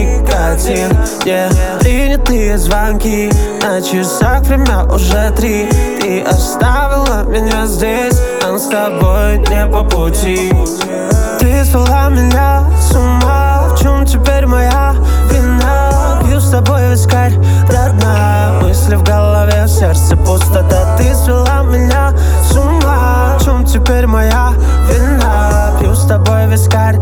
никотин, принятые звонки. На часах время уже 3. Ты оставила меня здесь, нам с тобой не по пути. Ты свела меня с ума, в чем теперь моя вина? Пью с тобой вискарь до дна, мысли в голове, в сердце пустота. Ты свела меня с ума, в чем теперь моя вина? Пью с тобой вискарь